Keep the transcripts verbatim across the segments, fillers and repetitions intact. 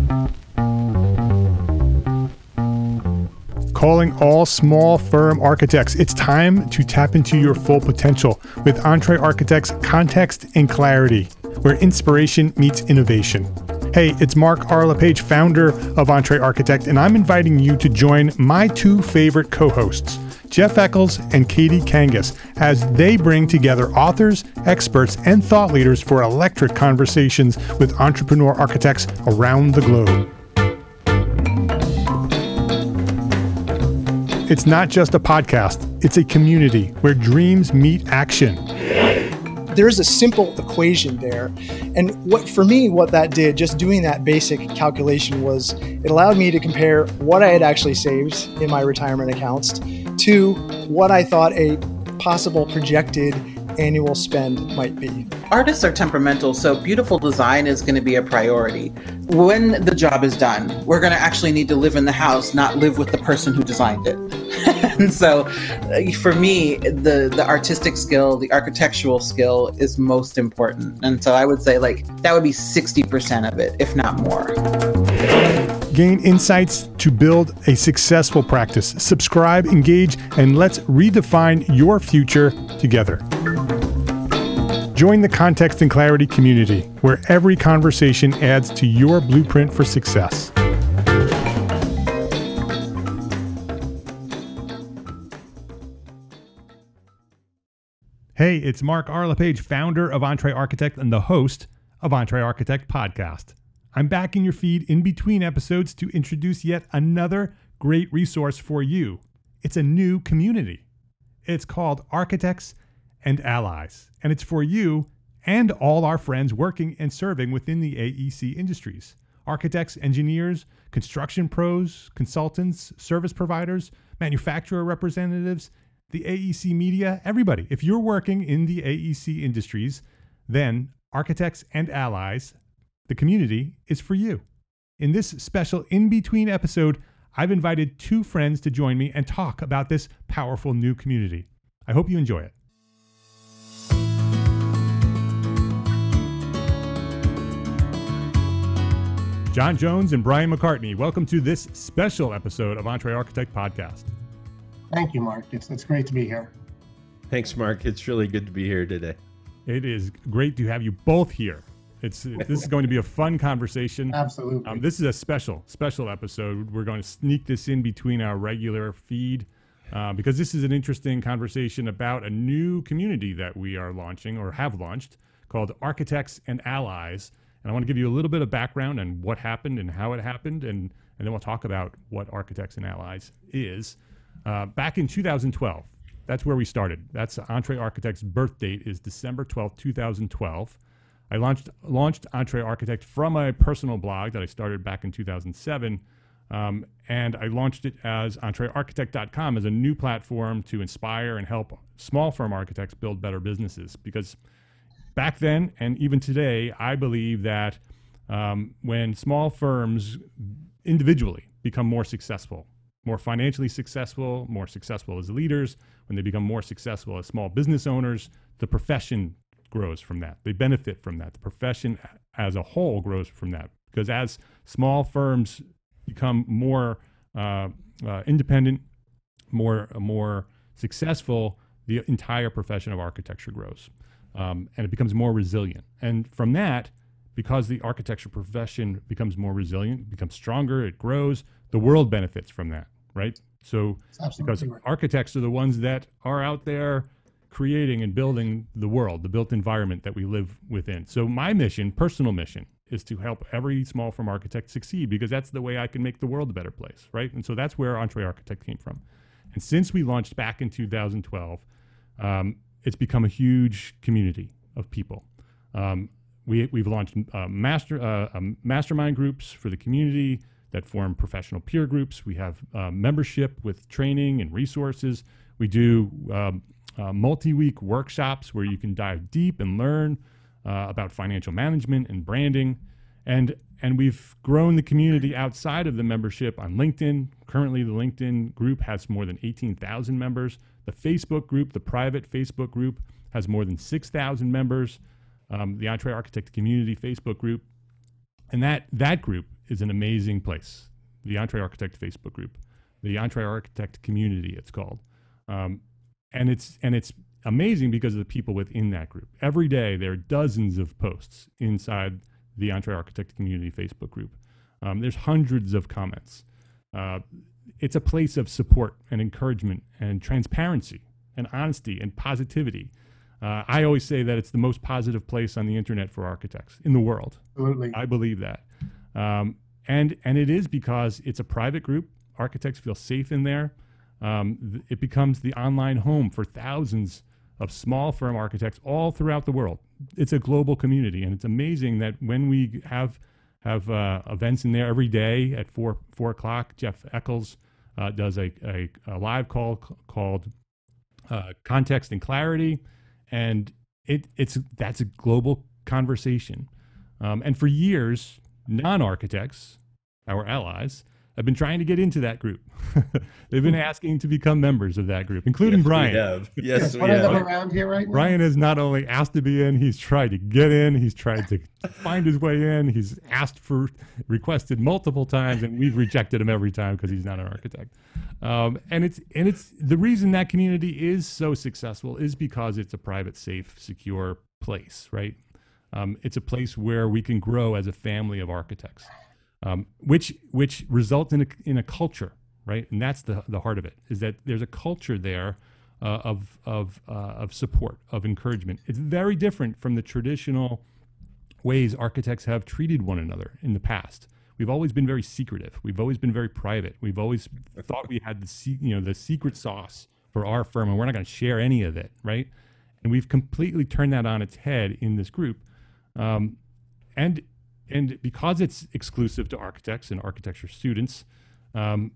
Calling all small firm architects. It's time to tap into your full potential with Entre Architects Context and Clarity, where inspiration meets innovation. Hey, it's Mark R. LePage, founder of Entre Architect, and I'm inviting you to join my two favorite co-hosts, Jeff Eccles and Katie Kangas, as they bring together authors, experts, and thought leaders for electric conversations with entrepreneur architects around the globe. It's not just a podcast, it's a community where dreams meet action. There's a simple equation there. And what for me, what that did, just doing that basic calculation, was it allowed me to compare what I had actually saved in my retirement accounts to what I thought a possible projected annual spend might be. Artists are temperamental, so beautiful design is going to be a priority. When the job is done, we're going to actually need to live in the house, not live with the person who designed it. And so uh, for me, the, the artistic skill, the architectural skill is most important. And so I would say like that would be sixty percent of it, if not more. Gain insights to build a successful practice. Subscribe, engage, and let's redefine your future together. Join the Context and Clarity community, where every conversation adds to your blueprint for success. Hey, it's Mark R. LePage, founder of Entre Architect and the host of Entre Architect Podcast. I'm back in your feed in between episodes to introduce yet another great resource for you. It's a new community. It's called Architects and Allies, and it's for you and all our friends working and serving within the A E C industries. Architects, engineers, construction pros, consultants, service providers, manufacturer representatives, the A E C media, everybody. If you're working in the A E C industries, then Architects and Allies, the community, is for you. In this special in-between episode, I've invited two friends to join me and talk about this powerful new community. I hope you enjoy it. John Jones and Brian McCartney, welcome to this special episode of Entre Architect Podcast. Thank you, Mark. It's it's great to be here. Thanks, Mark. It's really good to be here today. It is great to have you both here. It's this is going to be a fun conversation. Absolutely. Um, this is a special, special episode. We're going to sneak this in between our regular feed uh, because this is an interesting conversation about a new community that we are launching or have launched called Architects and Allies. And I want to give you a little bit of background on what happened and how it happened, and, and then we'll talk about what Architects and Allies is. Uh, back in two thousand twelve, that's where we started. That's Entre Architect's birth date is December twelfth, two thousand twelve. I launched launched Entre Architect from a personal blog that I started back in two thousand seven, um, and I launched it as entre architect dot com as a new platform to inspire and help small firm architects build better businesses. Because back then, and even today, I believe that um, when small firms individually become more successful, more financially successful, more successful as leaders, when they become more successful as small business owners, the profession grows from that. They benefit from that. The profession as a whole grows from that. Because as small firms become more uh, uh, independent, more uh, more successful, the entire profession of architecture grows. Um, and it becomes more resilient. And from that, because the architecture profession becomes more resilient, becomes stronger, it grows, the world benefits from that, right? So because right. Architects are the ones that are out there creating and building the world, the built environment that we live within. So my mission, personal mission, is to help every small firm architect succeed, because that's the way I can make the world a better place, right? And so that's where Entre Architect came from. And since we launched back in two thousand twelve, um, it's become a huge community of people. Um, we, we've launched uh, master uh, um, mastermind groups for the community that form professional peer groups. We have uh, membership with training and resources. We do um, uh, multi-week workshops where you can dive deep and learn uh, about financial management and branding. And and we've grown the community outside of the membership on LinkedIn. Currently, the LinkedIn group has more than eighteen thousand members. The Facebook group, the private Facebook group, has more than six thousand members. Um, the Entre Architect Community Facebook group And that that group is an amazing place. The Entre Architect Facebook group, the Entre Architect community, it's called, um, and it's and it's amazing because of the people within that group. Every day there are dozens of posts inside the Entre Architect community Facebook group. Um, there's hundreds of comments. Uh, it's a place of support and encouragement and transparency and honesty and positivity. Uh, I always say that it's the most positive place on the internet for architects in the world. Absolutely. I believe that. Um, and and it is because it's a private group. Architects feel safe in there. Um, th- it becomes the online home for thousands of small firm architects all throughout the world. It's a global community, and it's amazing that when we have have uh, events in there every day at four four o'clock, Jeff Eccles uh, does a, a, a live call c- called uh, Context and Clarity, and it it's that's a global conversation. Um, and for years, non-architects, our allies, have been trying to get into that group. They've been asking to become members of that group, including Yes, Brian. We have. Yes, we One of them have. around here right now. Brian has not only asked to be in, he's tried to get in, he's tried to find his way in, he's asked for, requested multiple times, and we've rejected him every time because he's not an architect. Um, and it's and it's the reason that community is so successful is because it's a private, safe, secure place, right? Um, it's a place where we can grow as a family of architects, um, which which result in a, in a culture, right? And that's the the heart of it, is that there's a culture there uh, of of uh, of support, of encouragement. It's very different from the traditional ways architects have treated one another in the past. We've always been very secretive. We've always been very private. We've always thought we had the se- you know the secret sauce for our firm, and we're not going to share any of it, right? And we've completely turned that on its head in this group. Um, and and because it's exclusive to architects and architecture students, um,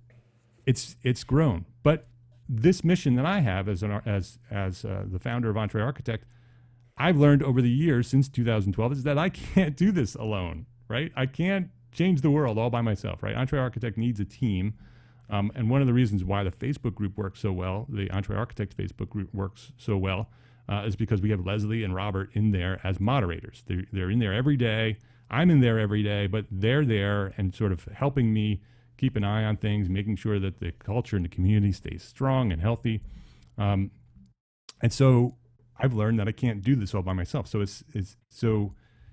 it's it's grown. But this mission that I have as an ar- as as uh, the founder of Entre Architect, I've learned over the years since two thousand twelve is that I can't do this alone, right? I can't change the world all by myself, right? Entre Architect needs a team. Um, and one of the reasons why the Facebook group works so well, the Entre Architect Facebook group works so well, uh, is because we have Leslie and Robert in there as moderators. They're, they're in there every day. I'm in there every day, but they're there and sort of helping me keep an eye on things, making sure that the culture and the community stays strong and healthy. Um, and so I've learned that I can't do this all by myself. So it's, it's so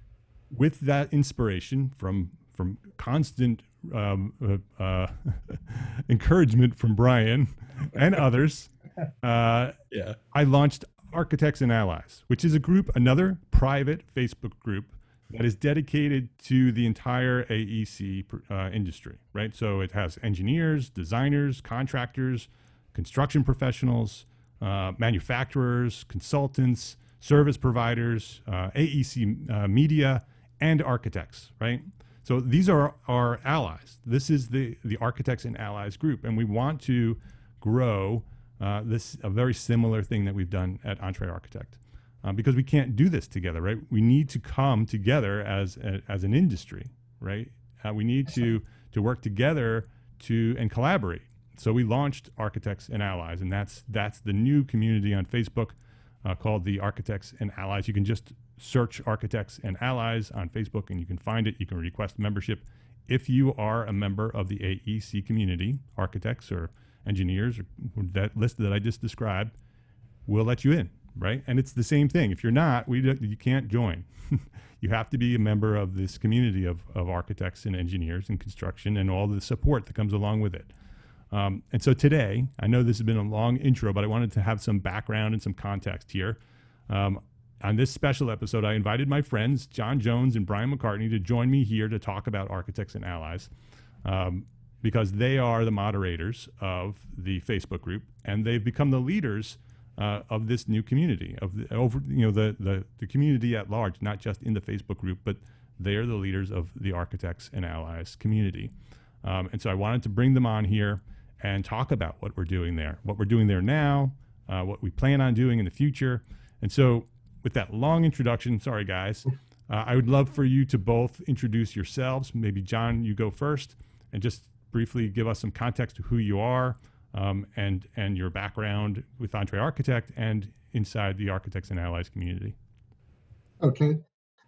with that inspiration from from constant um, uh, uh, encouragement from Brian and others, uh, Yeah. I launched Architects and Allies, which is a group, another private Facebook group that is dedicated to the entire A E C uh, industry, right? So it has engineers, designers, contractors, construction professionals, uh, manufacturers, consultants, service providers, uh, A E C uh, media, and architects, right? So these are our allies. This is the, the Architects and Allies group, and we want to grow uh, this a very similar thing that we've done at Entre Architect, uh, because we can't do this together, right? We need to come together as a, as an industry, right? Uh, we need to to work together to and collaborate. So we launched Architects and Allies, and that's that's the new community on Facebook uh, called the Architects and Allies. You can just search Architects and Allies on Facebook and you can find it. You can request membership. If you are a member of the A E C community, architects or engineers, or that list that I just described, we'll let you in, right? And it's the same thing. If you're not, we don't, you can't join. You have to be a member of this community of, of architects and engineers and construction and all the support that comes along with it. Um, and so today, I know this has been a long intro, but I wanted to have some background and some context here. Um, On this special episode, I invited my friends, John Jones and Brian McCartney, to join me here to talk about Architects and Allies, um, because they are the moderators of the Facebook group, and they've become the leaders uh, of this new community, of the, over you know the, the the community at large, not just in the Facebook group, but they are the leaders of the Architects and Allies community. Um, and so I wanted to bring them on here and talk about what we're doing there, what we're doing there now, uh, what we plan on doing in the future, and so. With that long introduction, sorry guys, uh, I would love for you to both introduce yourselves. Maybe John, you go first, and just briefly give us some context to who you are um, and and your background with Entre Architect and inside the Architects and Allies community. Okay.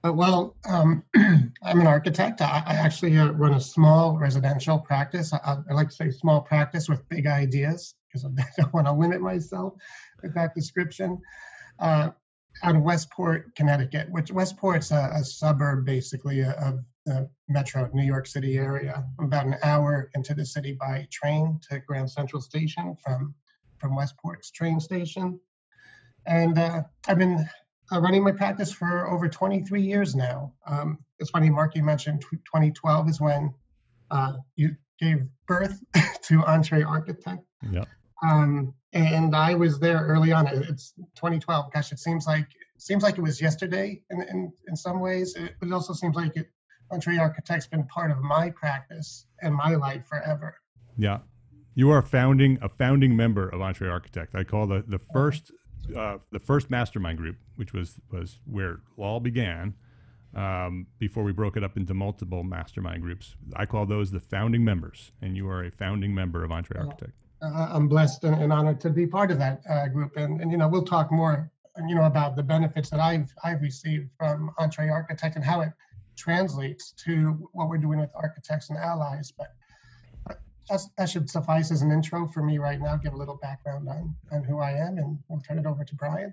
Uh, well, um, I'm an architect. I, I actually uh, run a small residential practice. I, I like to say small practice with big ideas because I don't want to limit myself with that description. Uh, out of Westport, Connecticut, which Westport's a, a suburb basically of the metro New York City area. I'm about an hour into the city by train to Grand Central Station from, from Westport's train station. And uh, I've been uh, running my practice for over twenty-three years now. Um, it's funny, Mark, you mentioned twenty twelve is when uh, you gave birth to Entree Architect. Yeah. Um, and I was there early on. It's twenty twelve. Gosh, it seems like it seems like it was yesterday in in, in some ways. It, but it also seems like it, Entree Architect's been part of my practice and my life forever. Yeah, you are a founding a founding member of Entree Architect. I call the the first uh, the first mastermind group, which was was where it all began. Um, before we broke it up into multiple mastermind groups, I call those the founding members, and you are a founding member of Entree Architect. Uh, I'm blessed and, and honored to be part of that uh, group, and, and you know we'll talk more, you know, about the benefits that I've I've received from Entree Architect and how it translates to what we're doing with architects and allies. But that's, that should suffice as an intro for me right now. Give a little background on on who I am, and we'll turn it over to Brian.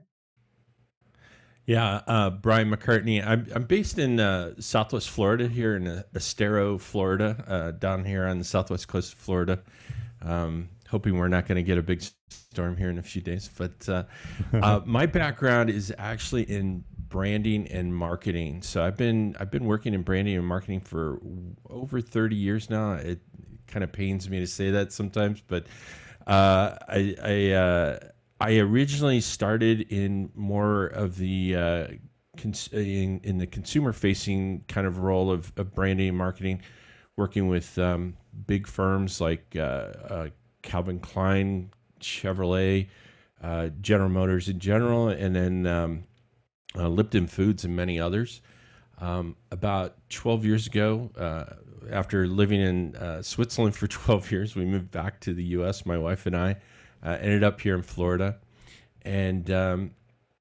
Yeah, uh, Brian McCartney. I'm I'm based in uh, Southwest Florida, here in uh, Estero, Florida, uh, down here on the southwest coast of Florida. Um, hoping we're not going to get a big storm here in a few days. But uh, uh, my background is actually in branding and marketing. So I've been I've been working in branding and marketing for over thirty years now. It kind of pains me to say that sometimes, but uh, I I, uh, I originally started in more of the uh, cons- in, in the consumer facing kind of role of, of branding and marketing, working with um, big firms like uh, uh, Calvin Klein, Chevrolet, uh, General Motors in general, and then um, uh, Lipton Foods and many others. Um, about twelve years ago, uh, after living in uh, Switzerland for twelve years, we moved back to the U S, my wife and I, uh, ended up here in Florida. And um,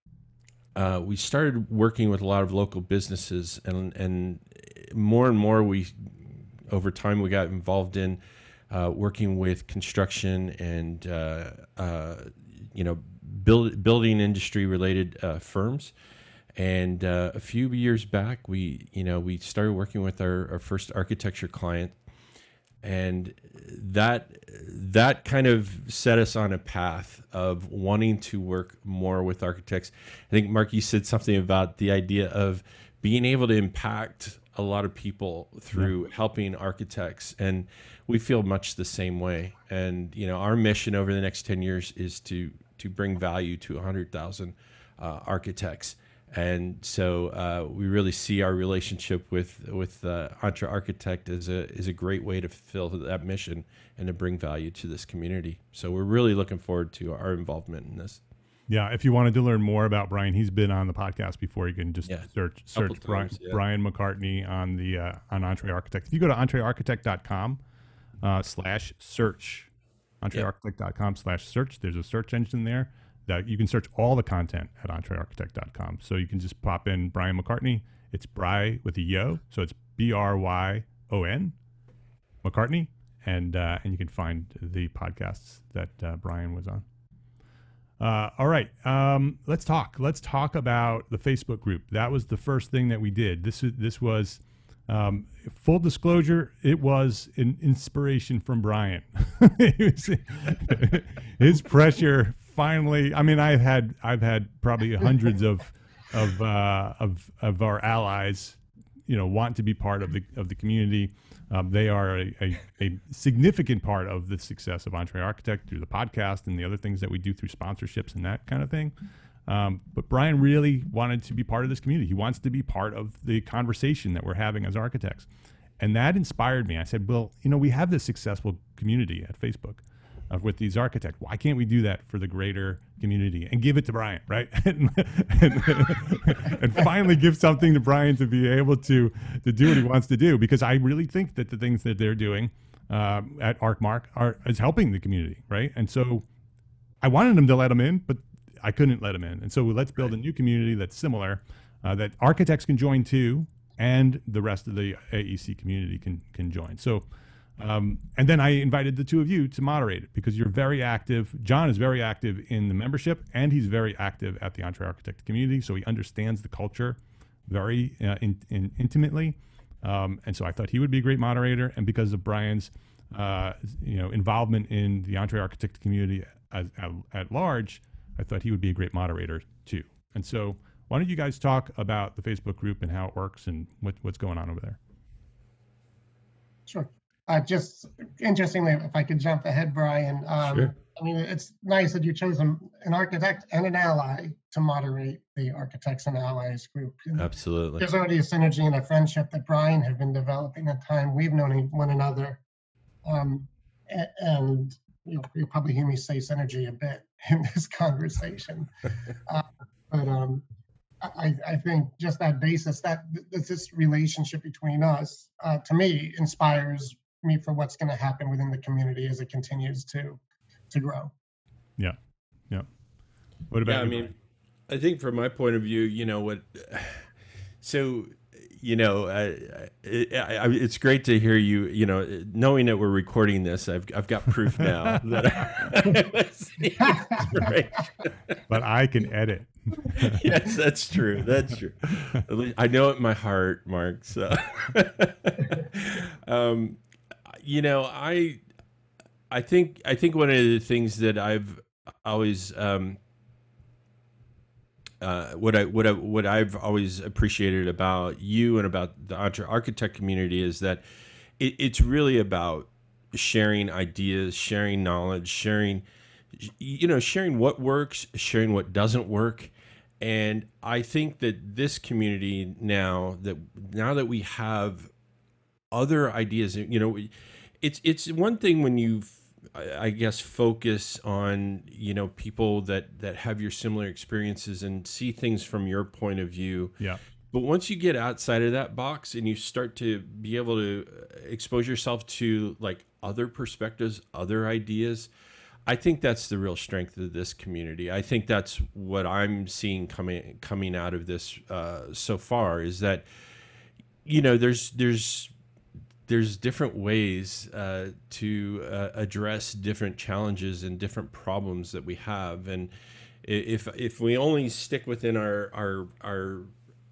uh, we started working with a lot of local businesses, and, and more and more we, over time, we got involved in Uh, working with construction and uh, uh, you know build, building industry related uh, firms, and uh, a few years back we you know we started working with our, our first architecture client, and that that kind of set us on a path of wanting to work more with architects. I think Mark, you said something about the idea of being able to impact a lot of people through yeah. helping architects, and we feel much the same way. And you know, our mission over the next ten years is to to bring value to one hundred thousand uh, architects. And so uh, we really see our relationship with with uh, Entree Architect as a is a great way to fulfill that mission and to bring value to this community. So we're really looking forward to our involvement in this. Yeah, if you wanted to learn more about Brian, he's been on the podcast before. You can just yeah, search search Brian, times, yeah. Brian McCartney on the uh, on Entree Architect. If you go to entree architect dot com uh, slash search, entree architect dot com slash search, there's a search engine there that you can search all the content at entree architect dot com. So you can just pop in Brian McCartney. It's Bry with a yo, so it's B R Y O N McCartney, and uh, and you can find the podcasts that uh, Brian was on. Uh, all right, um, let's talk. Let's talk about the Facebook group. That was the first thing that we did. This is this was um, full disclosure. It was an inspiration from Brian. was, his pressure finally. I mean, I've had I've had probably hundreds of of uh, of of our allies, you know, want to be part of the of the community. Um, they are a, a, a significant part of the success of Entree Architect through the podcast and the other things that we do through sponsorships and that kind of thing. Um, but Brian really wanted to be part of this community. He wants to be part of the conversation that we're having as architects. And that inspired me. I said, well, you know, we have this successful community at Facebook uh, with these architects. Why can't we do that for the greater community and give it to Brian, right? and, and, and finally give something to Brian to be able to, to do what he wants to do. Because I really think that the things that they're doing uh, at ArcMark are is helping the community, right? And so I wanted them to let them in, but I couldn't let them in. And so let's build a new community that's similar. uh, that architects can join too, and the rest of the A E C community can can join. So, um, and then I invited the two of you to moderate it because you're very active. John is very active in the membership, and he's very active at the EntreArchitect community, so he understands the culture very uh, in, in, intimately. Um, and so I thought he would be a great moderator. And because of Brian's, uh, you know, involvement in the EntreArchitect community as, at, at large, I thought he would be a great moderator too. And so why don't you guys talk about the Facebook group and how it works and what, what's going on over there? Sure. Uh, just interestingly, if I could jump ahead, Brian, um, Sure. I mean, it's nice that you chose an, an architect and an ally to moderate the Architects and Allies group. And Absolutely. there's already a synergy and a friendship that Brian had been developing at the time we've known one another. Um, and, and you know, you'll probably hear me say synergy a bit in this conversation. uh, but um, I, I think just that basis, that this relationship between us, uh, to me, inspires me for what's going to happen within the community as it continues to to grow. Yeah, yeah. What about Yeah, I you, mean, Brian? I think from my point of view, you know what, so, you know, I, I, I, it's great to hear you, you know, knowing that we're recording this, I've, I've got proof now that I was the inspiration. But I can edit. Yes, that's true. That's true. At least I know it in my heart, Mark. So, um, you know, I, I think, I think one of the things that I've always, um, uh, what I, what I, what I've always appreciated about you and about the EntreArchitect community is that it, it's really about sharing ideas, sharing knowledge, sharing, you know, sharing what works, sharing what doesn't work. And I think that this community now that now that we have other ideas, you know, it's it's one thing when you, I guess, focus on, you know, people that that have your similar experiences and see things from your point of view. Yeah. But once you get outside of that box and you start to be able to expose yourself to like other perspectives, other ideas, I think that's the real strength of this community. I think that's what I'm seeing coming coming out of this uh, so far is that, you know, there's there's there's different ways uh, to uh, address different challenges and different problems that we have, and if if we only stick within our our our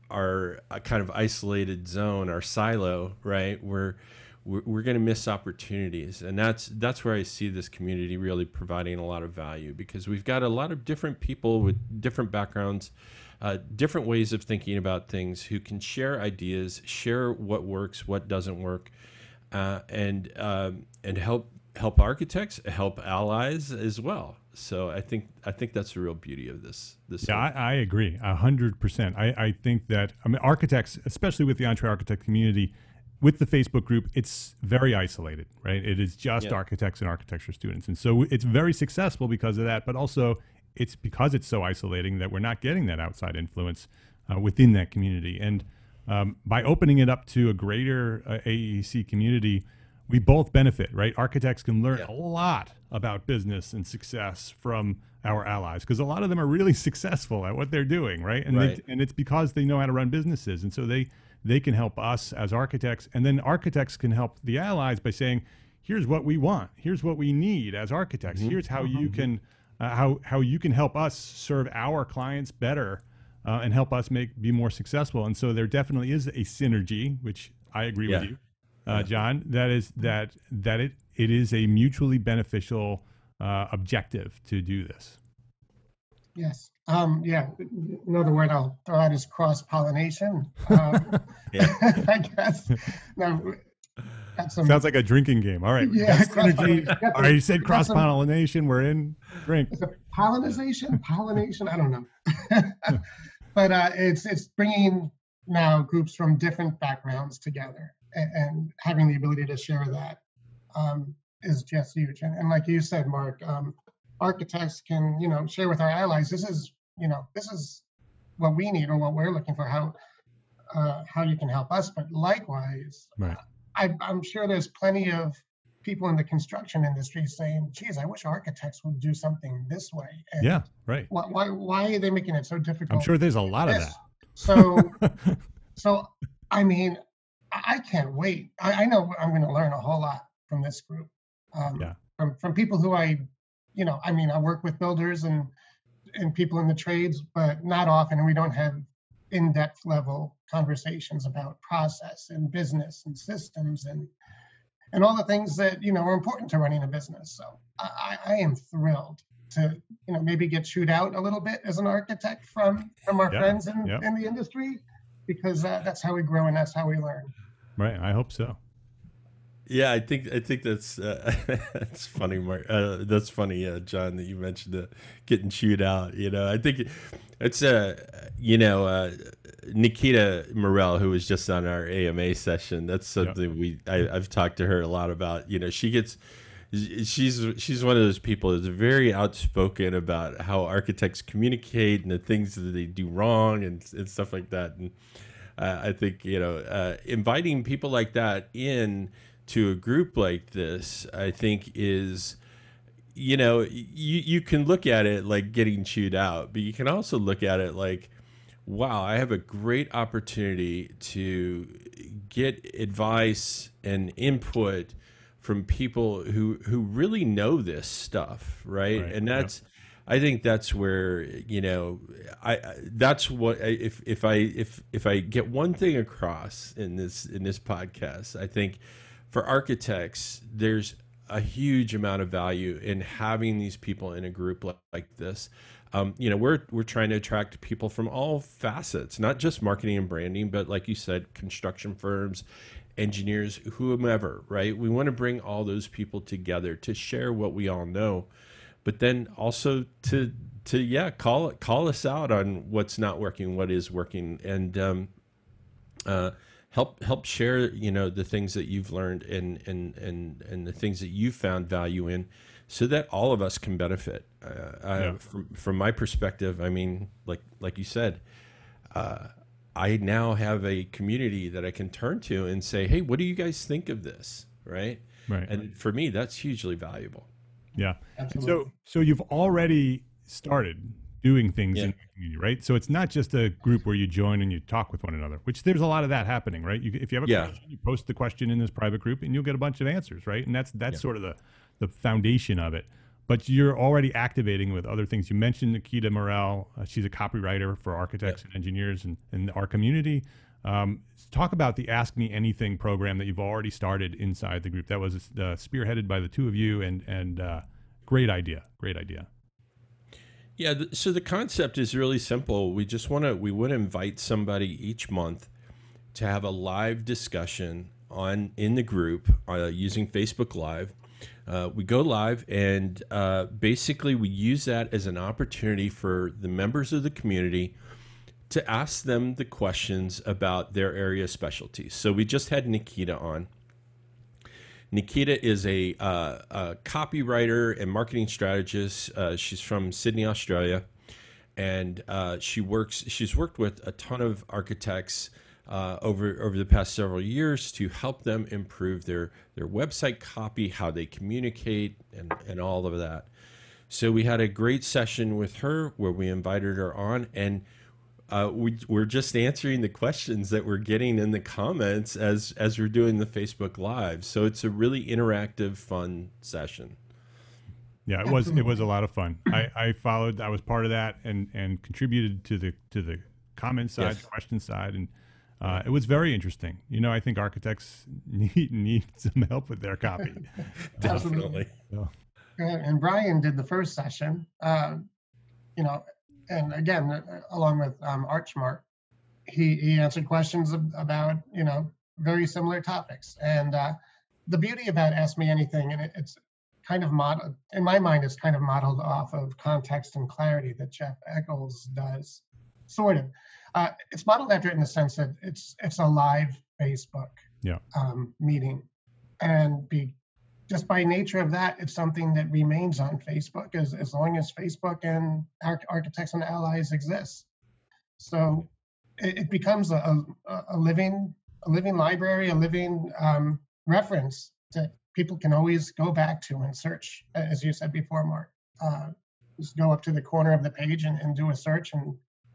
our kind of isolated zone, our silo, right, we're we're, we're going to miss opportunities. And that's that's where I see this community really providing a lot of value, because we've got a lot of different people with different backgrounds, uh, different ways of thinking about things, who can share ideas, share what works, what doesn't work, uh, and um, and help help architects, help allies as well. So I think I think that's the real beauty of this. This Yeah, I, I agree a hundred percent. I, I think that I mean architects, especially with the EntreArchitect community, with the Facebook group, it's very isolated, right? It is just Yeah. architects and architecture students, and so it's very successful because of that. But also, it's because it's so isolating that we're not getting that outside influence uh, within that community. And um, by opening it up to a greater uh, A E C community, we both benefit, right? Architects can learn Yeah. a lot about business and success from our allies, because a lot of them are really successful at what they're doing, right? And Right. They, and it's because they know how to run businesses, and so they they can help us as architects, and then architects can help the allies by saying, "Here's what we want. Here's what we need as architects. Mm-hmm. Here's how you can uh, how how you can help us serve our clients better uh, and help us make be more successful." And so there definitely is a synergy, which I agree Yeah. with you. Uh, John, that is that that it it is a mutually beneficial uh, objective to do this. Yes. Um, yeah. Another word I'll throw out is cross-pollination. Um, Yeah. I guess. Now, got some, Sounds like a drinking game. All right, we Yeah, got synergy. cross-pollination. All right, you said Got cross some- pollination. We're in. Drink. Is it pollinization? Pollination? I don't know. But uh, it's it's bringing now groups from different backgrounds together, and, and having the ability to share that um, is just huge. And, and like you said, Mark, um, architects can you know share with our allies. This is you know this is what we need or what we're looking for. How uh, how you can help us, but likewise, Right. I, I'm sure there's plenty of people in the construction industry saying, geez, I wish architects would do something this way. And Yeah. Right. why, why, why are they making it so difficult? I'm sure there's a lot of Yes, that. So, so I mean, I I can't wait. I, I know I'm going to learn a whole lot from this group, um, Yeah. from from people who I, you know, I mean, I work with builders and and people in the trades, but not often, and we don't have in-depth level conversations about process and business and systems and and all the things that you know are important to running a business. So I, I am thrilled to you know maybe get chewed out a little bit as an architect from from our Yeah, friends in, yeah. in the industry, because uh, that's how we grow and that's how we learn. Right. I hope so. Yeah, I think I think that's uh, that's funny, Mark. Uh, that's funny, uh, John, that you mentioned uh, getting chewed out. You know, I think it's uh, you know, uh, Nikita Morel, who was just on our A M A session. That's something yeah. we I, I've talked to her a lot about. You know, she gets she's she's one of those people that's very outspoken about how architects communicate and the things that they do wrong and, and stuff like that. And uh, I think you know, uh, inviting people like that in to a group like this, I think is, you know, you, you can look at it like getting chewed out, but you can also look at it like, wow, I have a great opportunity to get advice and input from people who, who really know this stuff. Right. right. And that's, yep. I think that's where, you know, I, that's what, if, if I, if, if I get one thing across in this, in this podcast, I think, for architects, there's a huge amount of value in having these people in a group like, like this. Um, you know, we're we're trying to attract people from all facets, not just marketing and branding, but like you said, construction firms, engineers, whomever, right? We want to bring all those people together to share what we all know, but then also to to yeah, call call us out on what's not working, what is working, and um, uh, help help share you know the things that you've learned and and and and the things that you found value in, so that all of us can benefit. Uh, yeah. I, from from my perspective, I mean, like like you said, uh, I now have a community that I can turn to and say, hey, what do you guys think of this? Right. Right. And for me, that's hugely valuable. Yeah. Absolutely. So so you've already started doing things yeah. in the community, right? So it's not just a group where you join and you talk with one another, which there's a lot of that happening, right? You, if you have a yeah. question, you post the question in this private group and you'll get a bunch of answers, right? And that's that's yeah. sort of the, the foundation of it. But you're already activating with other things. You mentioned Nikita Morel. Uh, she's a copywriter for architects yeah. and engineers in, in our community. Um, talk about the Ask Me Anything program that you've already started inside the group. That was uh, spearheaded by the two of you, and, and uh, great idea, great idea. Yeah, th- so the concept is really simple. We just want to we want to invite somebody each month to have a live discussion on in the group uh, using Facebook Live. Uh, we go live, and uh, basically we use that as an opportunity for the members of the community to ask them the questions about their area of specialties. So we just had Nikita on. Nikita is a, uh, a copywriter and marketing strategist. Uh, she's from Sydney, Australia, and uh, she works. She's worked with a ton of architects uh, over over the past several years to help them improve their their website copy, how they communicate, and and all of that. So we had a great session with her where we invited her on, and Uh, we, we're just answering the questions that we're getting in the comments as as we're doing the Facebook Live. So it's a really interactive, fun session. Yeah, it was it was a lot of fun. I, I followed. I was part of that and and contributed to the to the comment side, Yes. question side, and uh, it was very interesting. You know, I think architects need need some help with their copy. Definitely. So, And Brian did the first session. Uh, you know. And again, uh, along with um, Archmark, he, he answered questions ab- about, you know, very similar topics. And uh, the beauty about Ask Me Anything, and it, it's kind of modeled, in my mind, it's kind of modeled off of Context and Clarity that Jeff Eccles does, sort of. Uh, it's modeled after it in the sense that it's it's a live Facebook yeah. um, meeting. And be, just by nature of that, it's something that remains on Facebook as, as long as Facebook and Arch- Architects and Allies exists. So it, it becomes a, a, a living a living library, a living um, reference that people can always go back to and search, as you said before, Mark. Uh, just go up to the corner of the page and, and do a search, and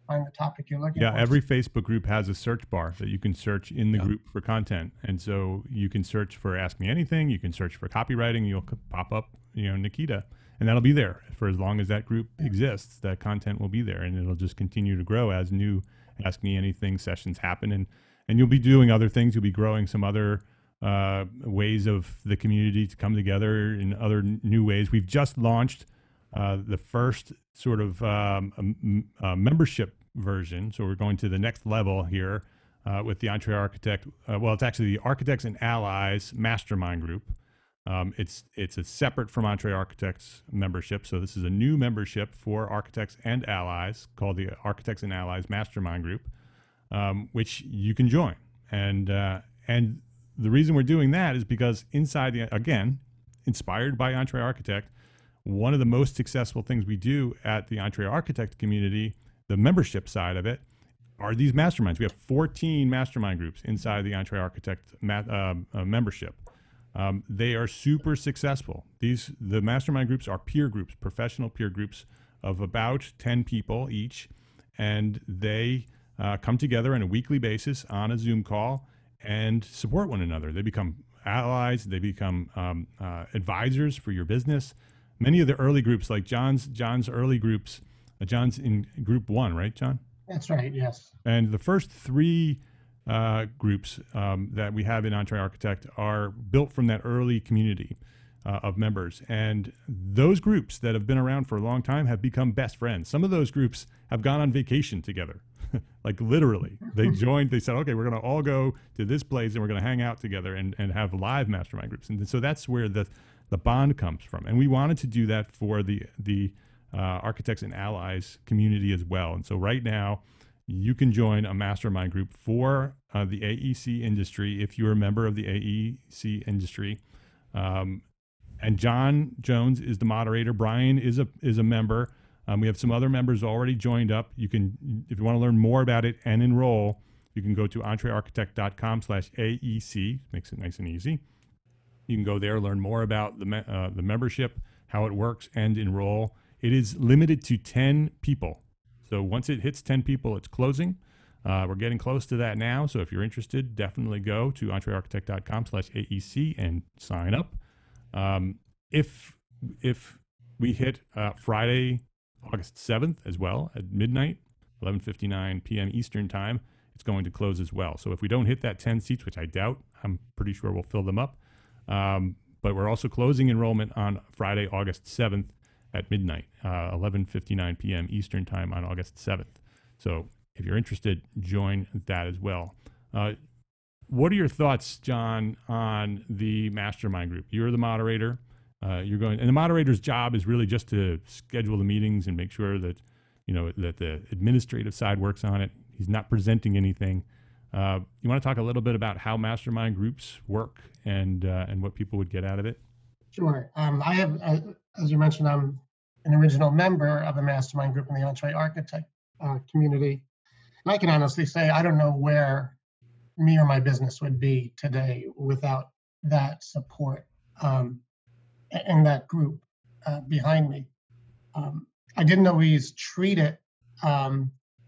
find the topic you're looking Yeah, for. every Facebook group has a search bar that you can search in the Yeah. group for content. And so you can search for Ask Me Anything, you can search for copywriting, you'll c- pop up, you know, Nikita, and that'll be there for as long as that group exists. That content will be there, and it'll just continue to grow as new Ask Me Anything sessions happen. And, and you'll be doing other things. You'll be growing some other uh, ways of the community to come together in other n- new ways. We've just launched uh, the first sort of um, um, uh, membership version. So we're going to the next level here uh, with the Entre Architect. Uh, well, it's actually the Architects and Allies Mastermind Group. Um, it's it's a separate from Entre Architects membership. So this is a new membership for Architects and Allies called the Architects and Allies Mastermind Group, um, which you can join. And uh, and the reason we're doing that is because inside the, again, inspired by Entre Architect, one of the most successful things we do at the Entre Architect community, the membership side of it, are these masterminds. We have fourteen mastermind groups inside the Entre Architect ma- uh, uh, membership. Um, they are super successful. These the mastermind groups are peer groups, professional peer groups of about ten people each, and they uh, come together on a weekly basis on a Zoom call and support one another. They become allies. They become um, uh, advisors for your business. Many of the early groups, like John's John's early groups, uh, John's in group one, right, John? That's right, yes. And the first three uh, groups um, that we have in Entre Architect are built from that early community uh, of members. And those groups that have been around for a long time have become best friends. Some of those groups have gone on vacation together, like literally. They joined, they said, okay, we're going to all go to this place and we're going to hang out together and, and have live mastermind groups. And so that's where the, the bond comes from. And we wanted to do that for the, the uh, Architects and Allies community as well. And so right now, you can join a mastermind group for uh, the A E C industry if you're a member of the A E C industry. Um, and John Jones is the moderator. Brian is a is a member. Um, we have some other members already joined up. You can, if you want to learn more about it and enroll, you can go to entrearchitect.com slash AEC. Makes it nice and easy. You can go there, learn more about the me- uh, the membership, how it works, and enroll. It is limited to ten people. So once it hits ten people, it's closing. Uh, we're getting close to that now. So if you're interested, definitely go to entrearchitect.com slash AEC and sign up. Um, if if we hit uh, Friday, August seventh as well at midnight, eleven fifty-nine p.m. Eastern time, it's going to close as well. So if we don't hit that ten seats, which I doubt, I'm pretty sure we'll fill them up. Um, but we're also closing enrollment on Friday, August seventh at midnight, uh, eleven fifty-nine p.m. Eastern time on August seventh. So if you're interested, join that as well. Uh, what are your thoughts, John, on the mastermind group? You're the moderator. Uh, you're going, and the moderator's job is really just to schedule the meetings and make sure that, you know, that the administrative side works on it. He's not presenting anything. Uh, you want to talk a little bit about how mastermind groups work and uh, and what people would get out of it? Sure. Um, I have, uh, as you mentioned, I'm an original member of a mastermind group in the Entre Architect uh, community. And I can honestly say I don't know where me or my business would be today without that support um, and that group uh, behind me. Um, I didn't always treat it um,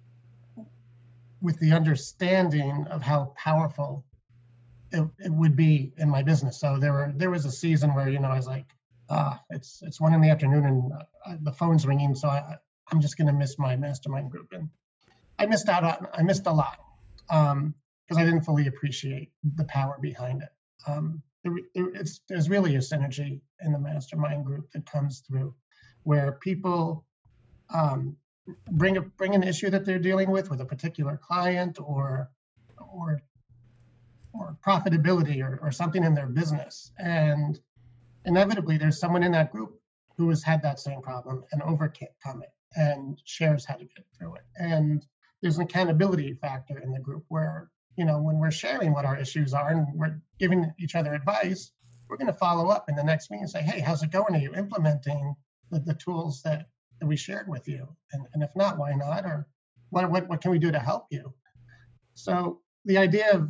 with the understanding of how powerful it, it would be in my business. So there were there was a season where, you know, I was like, ah, it's it's one in the afternoon and uh, the phone's ringing, so I, I'm just going to miss my mastermind group. And I missed out on, I missed a lot because um, I didn't fully appreciate the power behind it. Um, there, there, it's, there's really a synergy in the mastermind group that comes through where people um, bring a bring an issue that they're dealing with with a particular client or or or profitability or, or something in their business. And inevitably there's someone in that group who has had that same problem and overcome it and shares how to get through it. And there's an accountability factor in the group where, you know, when we're sharing what our issues are and we're giving each other advice, we're going to follow up in the next meeting and say, hey, how's it going? Are you implementing the, the tools that, that we shared with you? And, and if not, why not? Or what, what, what can we do to help you? So the idea of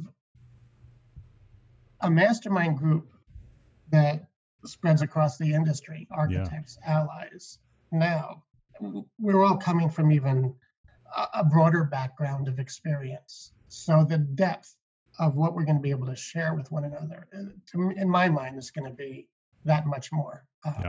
a mastermind group that spreads across the industry, architects, yeah. allies. Now, we're all coming from even a, a broader background of experience. So the depth of what we're going to be able to share with one another, uh, to, me- in my mind, is going to be that much more. Uh, Yeah.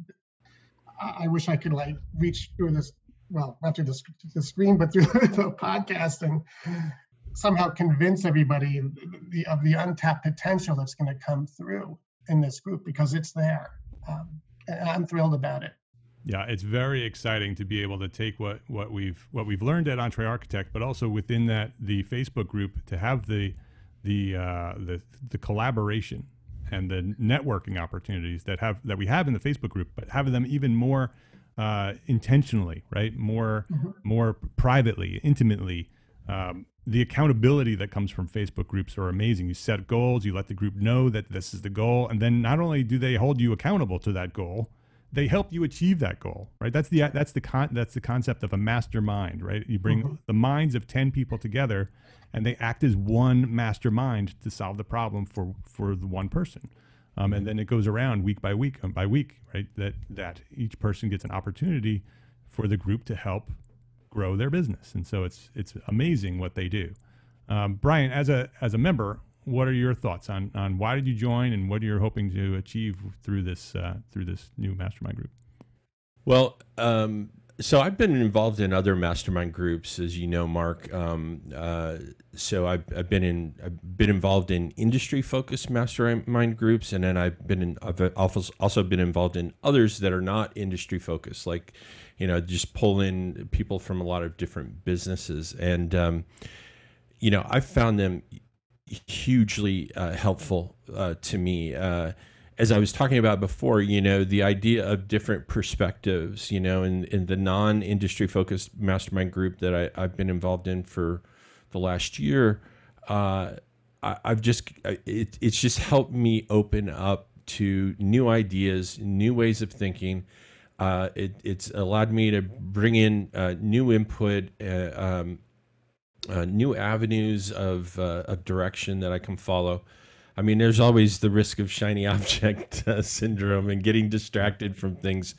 I, I wish I could like reach through this, well, not through the, sc- the screen, but through the podcast and somehow convince everybody the, of the untapped potential that's going to come through in this group, because it's there. Um, and I'm thrilled about it. Yeah, it's very exciting to be able to take what, what we've what we've learned at Entre Architect, but also within that the Facebook group to have the the uh, the the collaboration and the networking opportunities that have that we have in the Facebook group, but having them even more uh, intentionally, right? More Mm-hmm. more privately, intimately. Um, the accountability that comes from Facebook groups are amazing. You set goals, you let the group know that this is the goal, and then not only do they hold you accountable to that goal, they help you achieve that goal, right? That's the that's the con, that's the concept of a mastermind, right? You bring Mm-hmm. the minds of ten people together, and they act as one mastermind to solve the problem for for the one person. Um, and then it goes around week by week, um, by week, right? That that each person gets an opportunity for the group to help grow their business, and so it's it's amazing what they do. Um, Brian, as a as a member, what are your thoughts on on why did you join and what you're hoping to achieve through this uh, through this new mastermind group? Well, um, so I've been involved in other mastermind groups, as you know, Mark. Um, uh, so I've, I've been in I've been involved in industry focused mastermind groups, and then I've been in I've also also been involved in others that are not industry focused, like, you know, just pull in people from a lot of different businesses, and um, you know, I've found them hugely uh, helpful uh, to me. Uh, as I was talking about before, you know, the idea of different perspectives, you know, in, in the non-industry focused mastermind group that I, I've been involved in for the last year, uh, I, I've just, it, it's just helped me open up to new ideas, new ways of thinking. Uh, it, it's allowed me to bring in uh, new input, uh, um, uh, new avenues of, uh, of direction that I can follow. I mean, there's always the risk of shiny object uh, syndrome and getting distracted from things,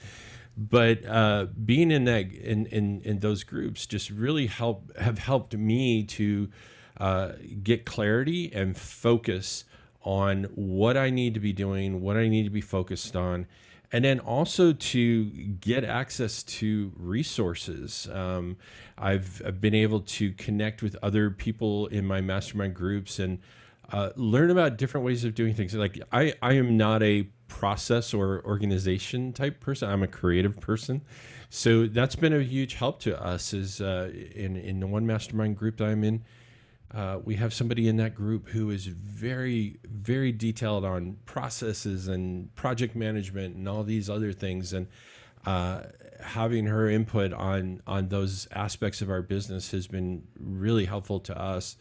but uh, being in that in, in in those groups just really help have helped me to uh, get clarity and focus on what I need to be doing, what I need to be focused on, and then also to get access to resources. Um, I've, I've been able to connect with other people in my mastermind groups and uh, learn about different ways of doing things. Like I, I am not a process or organization type person. I'm a creative person. So that's been a huge help to us is uh, in, in the one mastermind group that I'm in. Uh, we have somebody in that group who is very, very detailed on processes and project management and all these other things. And uh, having her input on on those aspects of our business has been really helpful to us.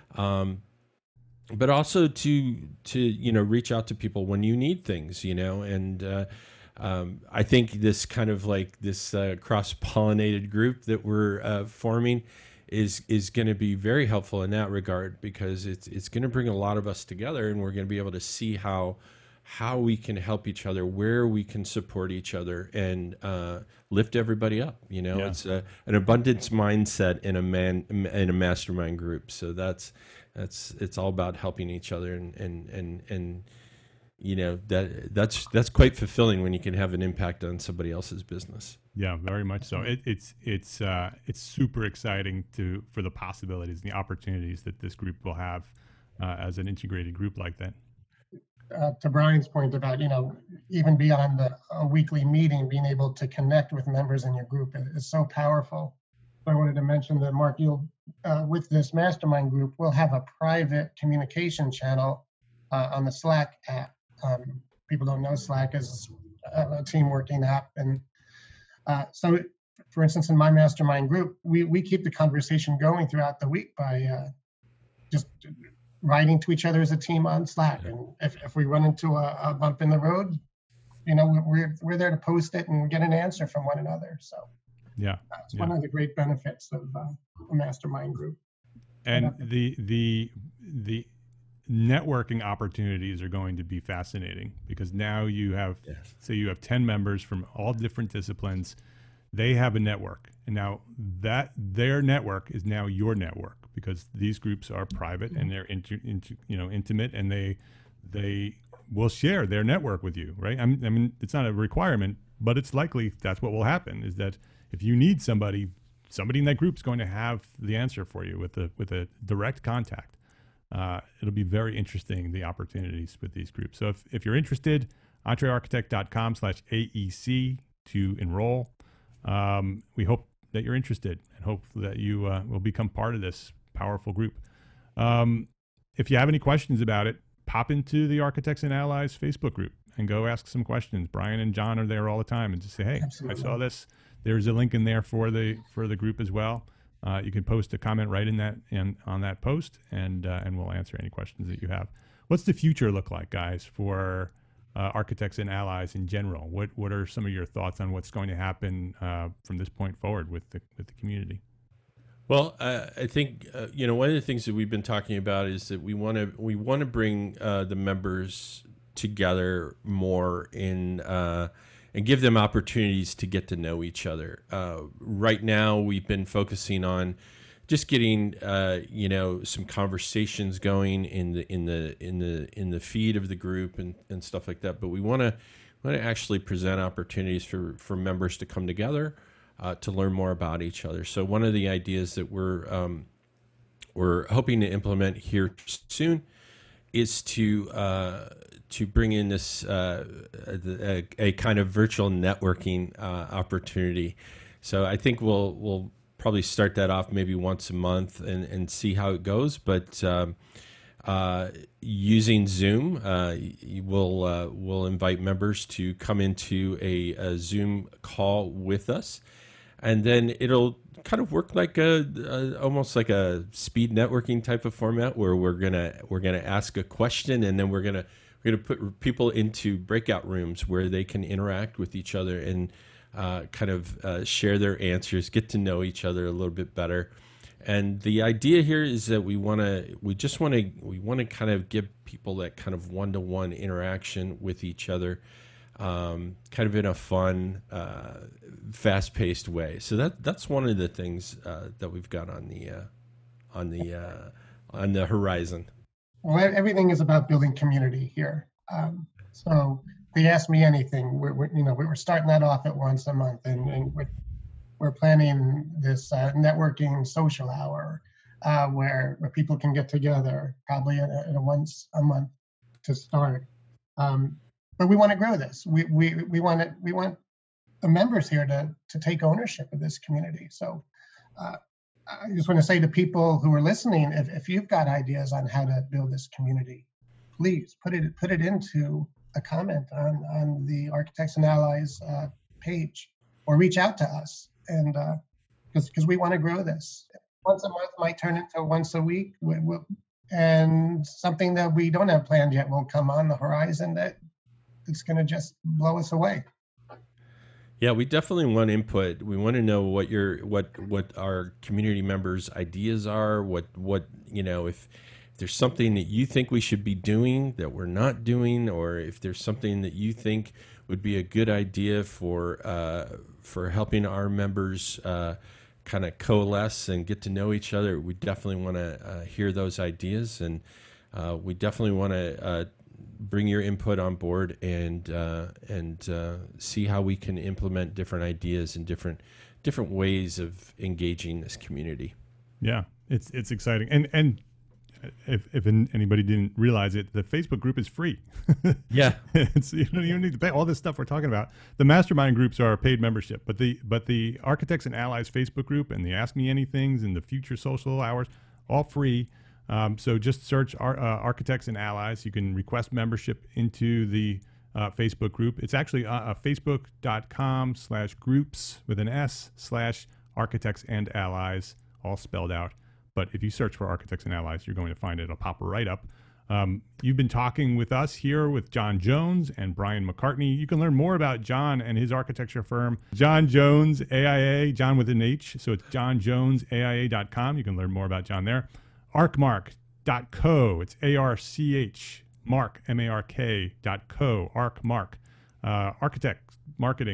Um, but also to to you know reach out to people when you need things, you know, and uh, um, I think this kind of like this uh, cross-pollinated group that we're uh, forming is is going to be very helpful in that regard, because it's it's going to bring a lot of us together, and we're going to be able to see how how we can help each other, where we can support each other, and uh, lift everybody up. You know, Yeah. it's a, an abundance mindset in a man in a mastermind group. So that's that's it's all about helping each other, and and and and you know that that's that's quite fulfilling when you can have an impact on somebody else's business. Yeah, very much so. It, it's it's uh, it's super exciting to for the possibilities and the opportunities that this group will have uh, as an integrated group like that. Uh, to Brian's point about, you know, even beyond the a weekly meeting, being able to connect with members in your group is, is so powerful. I wanted to mention that, Mark, you'll, uh, with this mastermind group, we'll have a private communication channel uh, on the Slack app. Um, people don't know Slack is a, a team working app. And uh, so, for instance, in my mastermind group, we, we keep the conversation going throughout the week by uh, just writing to each other as a team on Slack. And if, if we run into a, a bump in the road, you know, we're, we're there to post it and get an answer from one another. So Yeah, that's yeah. one of the great benefits of uh, a mastermind group. And the the the networking opportunities are going to be fascinating, because now you have Yes. say you have ten members from all different disciplines they have a network, and now that their network is now your network, because these groups are private and they're inter, inter, you know intimate, and they they will share their network with you, right? I mean, I mean, it's not a requirement, but it's likely that's what will happen. Is that if you need somebody, somebody in that group is going to have the answer for you with a with a direct contact. Uh, it'll be very interesting, the opportunities with these groups. So if, if you're interested, entrearchitect.com slash AEC to enroll. Um, we hope that you're interested and hope that you uh, will become part of this powerful group. Um, if you have any questions about it, pop into the Architects and Allies Facebook group and go ask some questions. Brian and John are there all the time, and just say, hey, Absolutely. I saw this. There's a link in there for the for the group as well. Uh, you can post a comment right in that in, on that post, and uh, and we'll answer any questions that you have. What's the future look like, guys, for uh, Architects and Allies in general? What what are some of your thoughts on what's going to happen uh, from this point forward with the with the community? Well, uh, I think uh, you know one of the things that we've been talking about is that we want to we want to bring uh, the members together more in. Uh, and give them opportunities to get to know each other. Uh, right now, we've been focusing on just getting, uh, you know, some conversations going in the in the in the in the feed of the group and, and stuff like that. But we want to want to actually present opportunities for for members to come together uh, to learn more about each other. So one of the ideas that we're um, we're hoping to implement here soon is to uh, to bring in this uh, a, a kind of virtual networking uh, opportunity. So I think we'll we'll probably start that off maybe once a month and, and see how it goes. But um, uh, using Zoom, uh, we'll uh, we'll invite members to come into a, a Zoom call with us, and then it'll kind of work like a, a almost like a speed networking type of format where we're gonna we're gonna ask a question, and then we're gonna we're gonna put people into breakout rooms where they can interact with each other and uh, kind of uh, share their answers, get to know each other a little bit better. And the idea here is that we want to we just want to we want to kind of give people that kind of one-to-one interaction with each other, um, kind of in a fun, uh, fast-paced way. So that that's one of the things uh, that we've got on the uh, on the uh, on the horizon. Well, everything is about building community here. Um, so they ask me anything. We're, we're you know we're starting that off at once a month, and, and we're, we're planning this uh, networking social hour uh, where where people can get together, probably at a, at a once a month to start. Um, but we want to grow this. We we we want it. We want the members here to to take ownership of this community. So. Uh, I just want to say to people who are listening, if, if you've got ideas on how to build this community, please put it put it into a comment on, on the Architects and Allies uh, page, or reach out to us, and because uh, because we want to grow this. Once a month might turn into once a week, we, we'll, and something that we don't have planned yet will come on the horizon that it's going to just blow us away. Yeah, we definitely want input. We want to know what your what what our community members' ideas are. What what you know, if, if there's something that you think we should be doing that we're not doing, or if there's something that you think would be a good idea for uh, for helping our members uh, kind of coalesce and get to know each other. We definitely want to uh, hear those ideas, and uh, we definitely want to. Uh, bring your input on board and uh, and uh, see how we can implement different ideas and different different ways of engaging this community. Yeah, it's it's exciting. And and if if anybody didn't realize it, the Facebook group is free. Yeah, it's, you don't even need to pay. All this stuff we're talking about. The mastermind groups are a paid membership, but the but the Architects and Allies Facebook group and the Ask Me Anythings and the Future Social Hours, all free. Um, so just search our, uh, Architects and Allies. You can request membership into the uh, Facebook group. It's actually uh, uh, facebook.com slash groups with an S slash Architects and Allies, all spelled out. But if you search for Architects and Allies, you're going to find it. It'll pop right up. Um, you've been talking with us here with John Jones and Brian McCartney. You can learn more about John and his architecture firm, John Jones A I A, John with an H. So it's john jones A I A dot com. You can learn more about John there. arcmark dot co. It's A R C H, Mark, M A R K dot co, Arcmark. Uh, architect marketing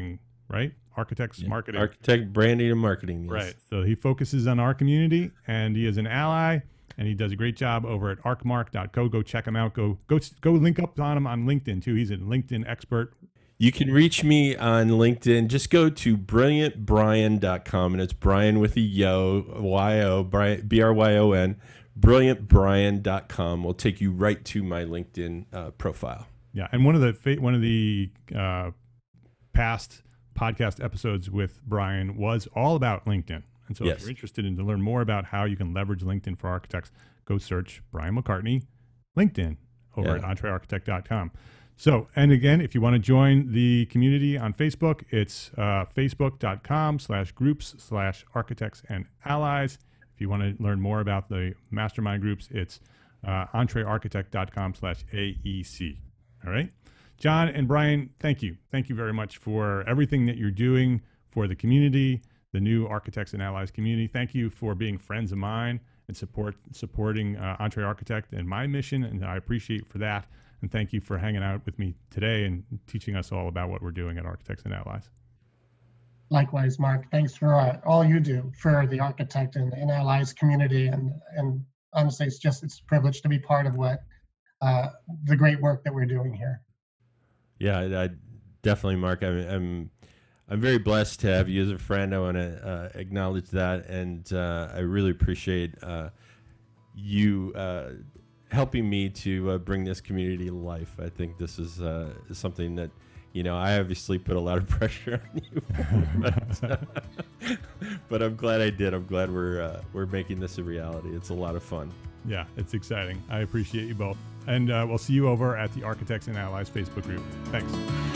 right? Architects Yeah. Marketing. Architect branding and marketing. Yes. Right. So he focuses on our community, and he is an ally, and he does a great job over at arcmark dot co. Go check him out. Go go go link up on him on LinkedIn too. He's a LinkedIn expert. You can reach me on LinkedIn. Just go to brilliant bryan dot com, and it's Brian with a yo, Y O, B R Y O N, brilliant bryan dot com will take you right to my LinkedIn uh, profile. Yeah, and one of the fa- one of the uh, past podcast episodes with Brian was all about LinkedIn. And so Yes. if you're interested in to learn more about how you can leverage LinkedIn for architects, go search Brian McCartney LinkedIn over Yeah. at entree architect dot com. So, and again, if you want to join the community on Facebook, it's uh, facebook dot com slash groups slash architects and allies. If you want to learn more about the mastermind groups, it's uh, entree architect dot com slash A E C. All right. John and Brian, thank you. Thank you very much for everything that you're doing for the community, the new Architects and Allies community. Thank you for being friends of mine and support supporting uh, Entree Architect and my mission, and I appreciate for that. And thank you for hanging out with me today and teaching us all about what we're doing at Architects and Allies. Likewise, Mark. Thanks for uh, all you do for the Architect and, and Allies community. And, and honestly, it's just it's a privilege to be part of what uh, the great work that we're doing here. Yeah, I, I definitely, Mark. I'm, I'm, I'm very blessed to have you as a friend. I want to uh, acknowledge that, and uh, I really appreciate uh, you uh, helping me to uh, bring this community to life. I think this is uh, something that, you know, I obviously put a lot of pressure on you, but, uh, but I'm glad I did. I'm glad we're uh, we're making this a reality. It's a lot of fun. Yeah, it's exciting. I appreciate you both. And uh, we'll see you over at the Architects and Allies Facebook group. Thanks.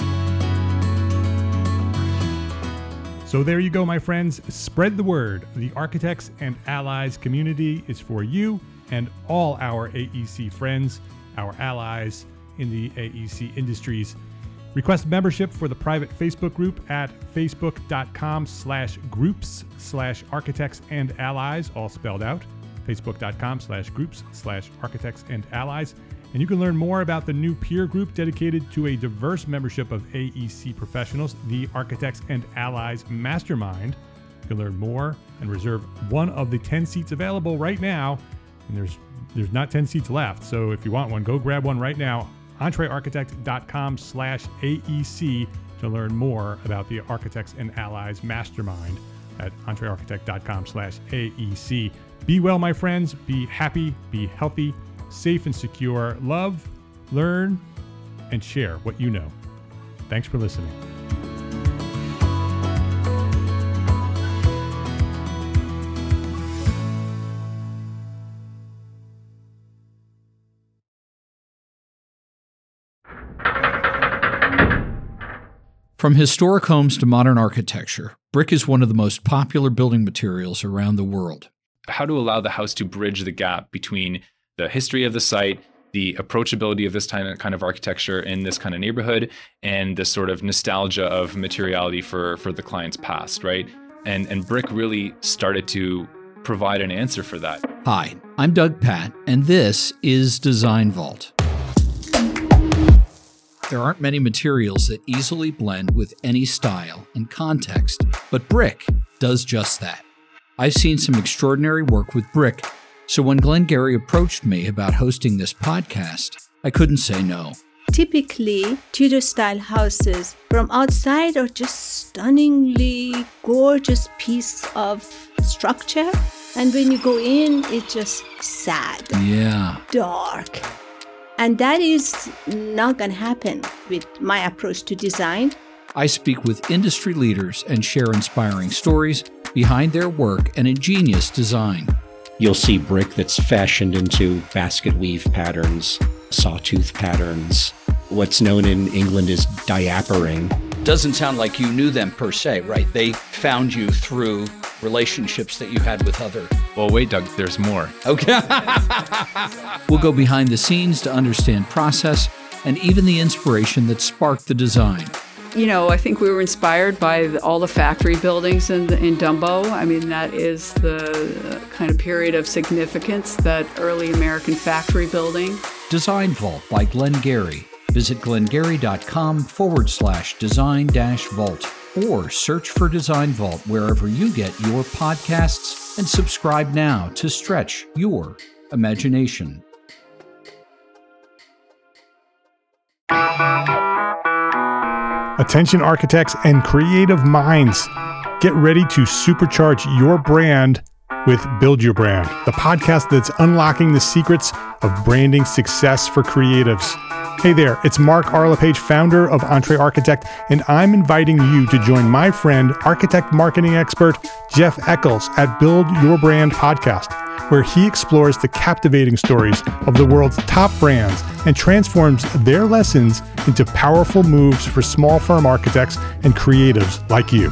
So there you go, my friends. Spread the word. The Architects and Allies community is for you and all our A E C friends, our allies in the A E C industries. Request membership for the private Facebook group at facebook dot com slash groups slash architects and allies, all spelled out. facebook dot com slash groups slash architects and allies. And you can learn more about the new peer group dedicated to a diverse membership of A E C professionals, the Architects and Allies Mastermind. You can learn more and reserve one of the ten seats available right now. And there's there's not ten seats left. So if you want one, go grab one right now. entree architect dot com slash A E C to learn more about the Architects and Allies Mastermind at entree architect dot com slash A E C. Be well, my friends. Be happy. Be healthy. Safe and secure. Love, learn, and share what you know. Thanks for listening. From historic homes to modern architecture, brick is one of the most popular building materials around the world. How to allow the house to bridge the gap between the history of the site, the approachability of this kind of architecture in this kind of neighborhood, and the sort of nostalgia of materiality for, for the client's past, right? And, and brick really started to provide an answer for that. Hi, I'm Doug Patt, and this is Design Vault. There aren't many materials that easily blend with any style and context, but brick does just that. I've seen some extraordinary work with brick, so when Glenn Gary approached me about hosting this podcast, I couldn't say no. Typically, Tudor-style houses from outside are just stunningly gorgeous piece of structure, and when you go in, it's just sad, Yeah. dark. And that is not going to happen with my approach to design. I speak with industry leaders and share inspiring stories behind their work and ingenious design. You'll see brick that's fashioned into basket weave patterns, sawtooth patterns. What's known in England as diapering. Doesn't sound like you knew them per se, right? They found you through relationships that you had with other. Well, wait, Doug, there's more. Okay. We'll go behind the scenes to understand process and even the inspiration that sparked the design. You know, I think we were inspired by the, all the factory buildings in, in Dumbo. I mean, that is the kind of period of significance, that early American factory building. Design Vault by Glenn Gary. Visit glengary.com forward slash design dash vault. or search for Design Vault wherever you get your podcasts and subscribe now to stretch your imagination. Attention architects and creative minds, get ready to supercharge your brand with Build Your Brand, the podcast that's unlocking the secrets of branding success for creatives. Hey there, it's Mark R. LePage, founder of Entre Architect, and I'm inviting you to join my friend, architect marketing expert Jeff Eccles at Build Your Brand podcast, where he explores the captivating stories of the world's top brands and transforms their lessons into powerful moves for small firm architects and creatives like you.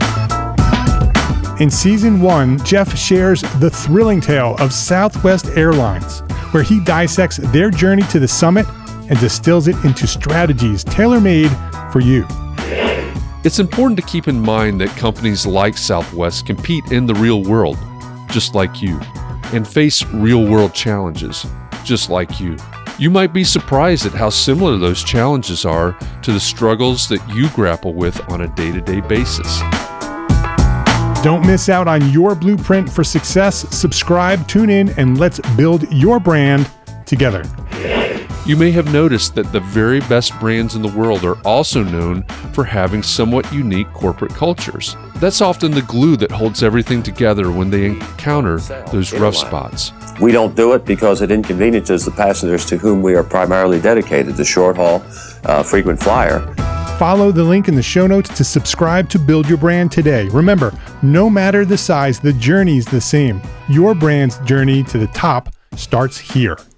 In season one, Jeff shares the thrilling tale of Southwest Airlines, where he dissects their journey to the summit and distills it into strategies tailor-made for you. It's important to keep in mind that companies like Southwest compete in the real world, just like you, and face real-world challenges, just like you. You might be surprised at how similar those challenges are to the struggles that you grapple with on a day-to-day basis. Don't miss out on your blueprint for success. Subscribe, tune in, and let's build your brand together. You may have noticed that the very best brands in the world are also known for having somewhat unique corporate cultures. That's often the glue that holds everything together when they encounter those rough spots. We don't do it because it inconveniences the passengers to whom we are primarily dedicated, the short haul, uh, frequent flyer. Follow the link in the show notes to subscribe to Build Your Brand today. Remember, no matter the size, the journey's the same. Your brand's journey to the top starts here.